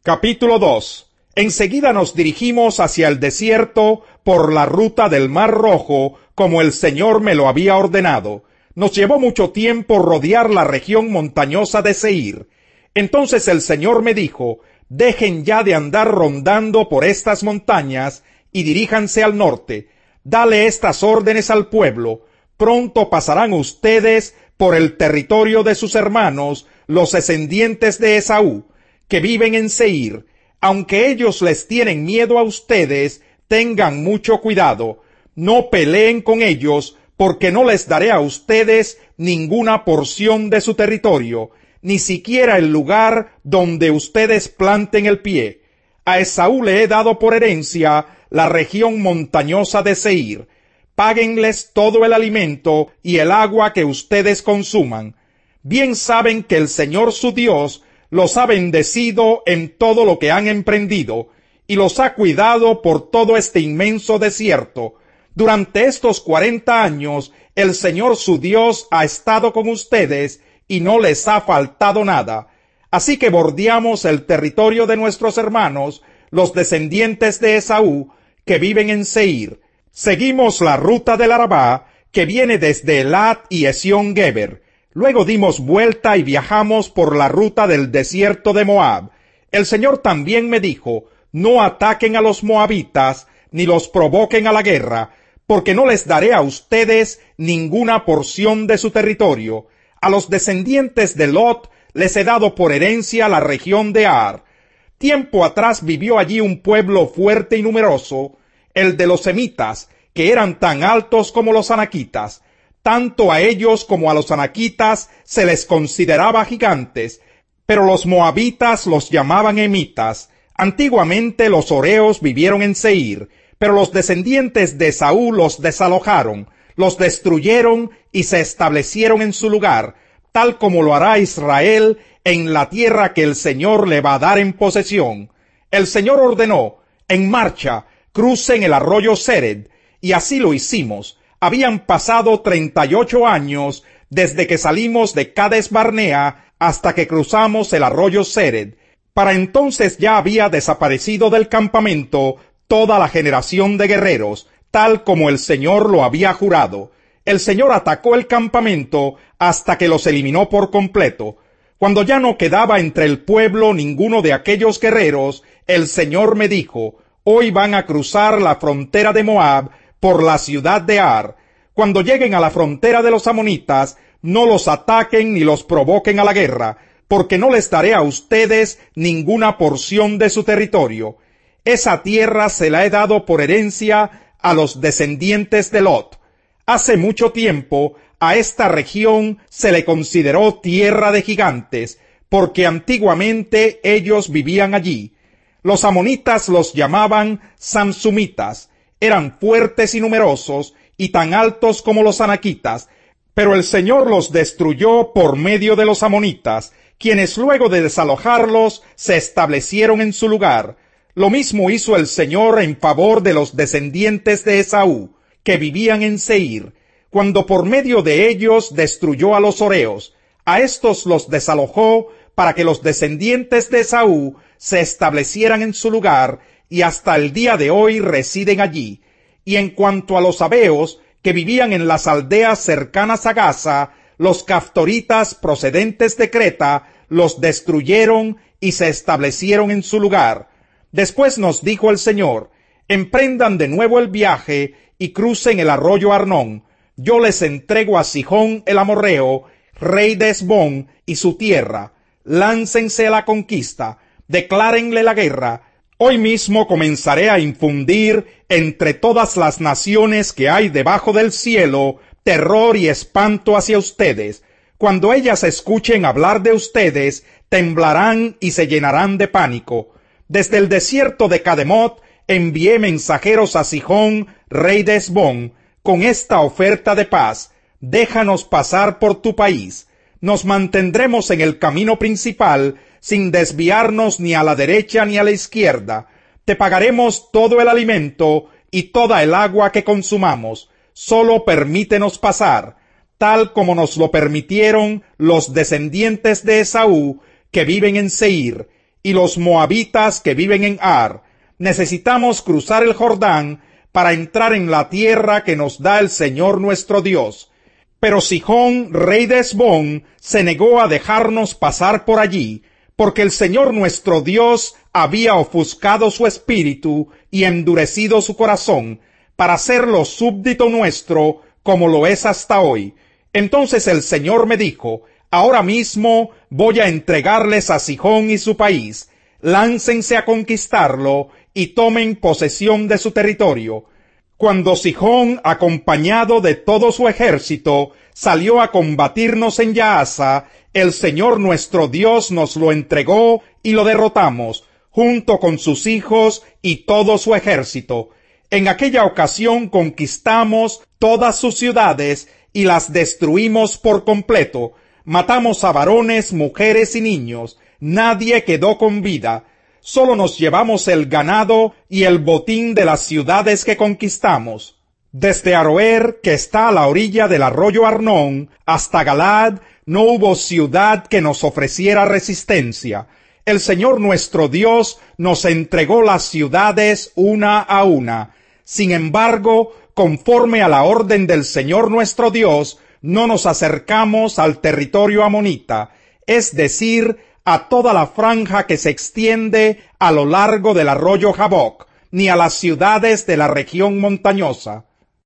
Capítulo 2. Enseguida nos dirigimos hacia el desierto por la ruta del Mar Rojo, como el Señor me lo había ordenado. Nos llevó mucho tiempo rodear la región montañosa de Seir. Entonces el Señor me dijo: dejen ya de andar rondando por estas montañas y diríjanse al norte. Dale estas órdenes al pueblo: pronto pasarán ustedes por el territorio de sus hermanos, los descendientes de Esaú, que viven en Seir. Aunque ellos les tienen miedo a ustedes, tengan mucho cuidado. No peleen con ellos, porque no les daré a ustedes ninguna porción de su territorio, ni siquiera el lugar donde ustedes planten el pie. A Esaú le he dado por herencia la región montañosa de Seir. Páguenles todo el alimento y el agua que ustedes consuman. Bien saben que el Señor su Dios los ha bendecido en todo lo que han emprendido, y los ha cuidado por todo este inmenso desierto. Durante estos 40 años, el Señor su Dios ha estado con ustedes, y no les ha faltado nada. Así que bordeamos el territorio de nuestros hermanos, los descendientes de Esaú, que viven en Seir. Seguimos la ruta del Arabá, que viene desde Elat y Esión-Geber. Luego dimos vuelta y viajamos por la ruta del desierto de Moab. El Señor también me dijo: no ataquen a los moabitas, ni los provoquen a la guerra, porque no les daré a ustedes ninguna porción de su territorio. A los descendientes de Lot les he dado por herencia la región de Ar. Tiempo atrás vivió allí un pueblo fuerte y numeroso, el de los semitas, que eran tan altos como los anaquitas. Tanto a ellos como a los anaquitas se les consideraba gigantes, pero los moabitas los llamaban emitas. Antiguamente los horeos vivieron en Seir, pero los descendientes de Esaú los desalojaron, los destruyeron y se establecieron en su lugar, tal como lo hará Israel en la tierra que el Señor le va a dar en posesión. El Señor ordenó: en marcha, crucen el arroyo Sered, y así lo hicimos. Habían pasado 38 años desde que salimos de Cades Barnea hasta que cruzamos el arroyo Sered. Para entonces ya había desaparecido del campamento toda la generación de guerreros, tal como el Señor lo había jurado. El Señor atacó el campamento hasta que los eliminó por completo. Cuando ya no quedaba entre el pueblo ninguno de aquellos guerreros, el Señor me dijo: hoy van a cruzar la frontera de Moab por la ciudad de Ar. Cuando lleguen a la frontera de los amonitas, no los ataquen ni los provoquen a la guerra, porque no les daré a ustedes ninguna porción de su territorio. Esa tierra se la he dado por herencia a los descendientes de Lot. Hace mucho tiempo a esta región se le consideró tierra de gigantes, porque antiguamente ellos vivían allí. Los amonitas los llamaban samsumitas. Eran fuertes y numerosos, y tan altos como los anaquitas, pero el Señor los destruyó por medio de los amonitas, quienes luego de desalojarlos se establecieron en su lugar. Lo mismo hizo el Señor en favor de los descendientes de Esaú, que vivían en Seir, cuando por medio de ellos destruyó a los horeos. A estos los desalojó para que los descendientes de Esaú se establecieran en su lugar, y hasta el día de hoy residen allí. Y en cuanto a los sabeos, que vivían en las aldeas cercanas a Gaza, los caftoritas procedentes de Creta los destruyeron y se establecieron en su lugar. Después nos dijo el Señor: emprendan de nuevo el viaje y crucen el arroyo Arnón. Yo les entrego a Sihón el amorreo, rey de Hesbón, y su tierra. Láncense a la conquista, declárenle la guerra. Hoy mismo comenzaré a infundir entre todas las naciones que hay debajo del cielo terror y espanto hacia ustedes. Cuando ellas escuchen hablar de ustedes, temblarán y se llenarán de pánico. Desde el desierto de Cademot envié mensajeros a Sihón, rey de Hesbón, con esta oferta de paz: déjanos pasar por tu país. Nos mantendremos en el camino principal, sin desviarnos ni a la derecha ni a la izquierda. Te pagaremos todo el alimento y toda el agua que consumamos. Solo permítenos pasar, tal como nos lo permitieron los descendientes de Esaú, que viven en Seir, y los moabitas que viven en Ar. Necesitamos cruzar el Jordán para entrar en la tierra que nos da el Señor nuestro Dios. Pero Sihón, rey de Hesbón, se negó a dejarnos pasar por allí, porque el Señor nuestro Dios había ofuscado su espíritu y endurecido su corazón, para hacerlo súbdito nuestro, como lo es hasta hoy. Entonces el Señor me dijo: ahora mismo voy a entregarles a Sihón y su país. Láncense a conquistarlo y tomen posesión de su territorio. Cuando Sihón, acompañado de todo su ejército, salió a combatirnos en Yahaza, el Señor nuestro Dios nos lo entregó y lo derrotamos, junto con sus hijos y todo su ejército. En aquella ocasión conquistamos todas sus ciudades y las destruimos por completo. Matamos a varones, mujeres y niños. Nadie quedó con vida. Solo nos llevamos el ganado y el botín de las ciudades que conquistamos. Desde Aroer, que está a la orilla del arroyo Arnón, hasta Galad, no hubo ciudad que nos ofreciera resistencia. El Señor nuestro Dios nos entregó las ciudades una a una. Sin embargo, conforme a la orden del Señor nuestro Dios, no nos acercamos al territorio amonita, es decir, a toda la franja que se extiende a lo largo del arroyo Jaboc, ni a las ciudades de la región montañosa.